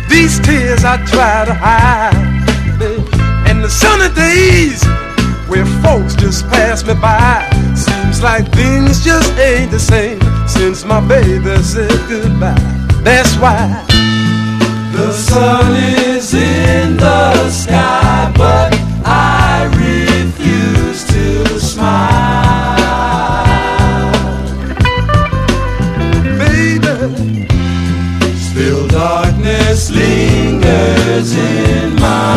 These tears I try to hide, and the sunny days where folks just pass me by. Seems like things just ain't the same since my baby said goodbye. That's why the sun is in the sky, but I refuse to smile. Baby, still darkness lingers in my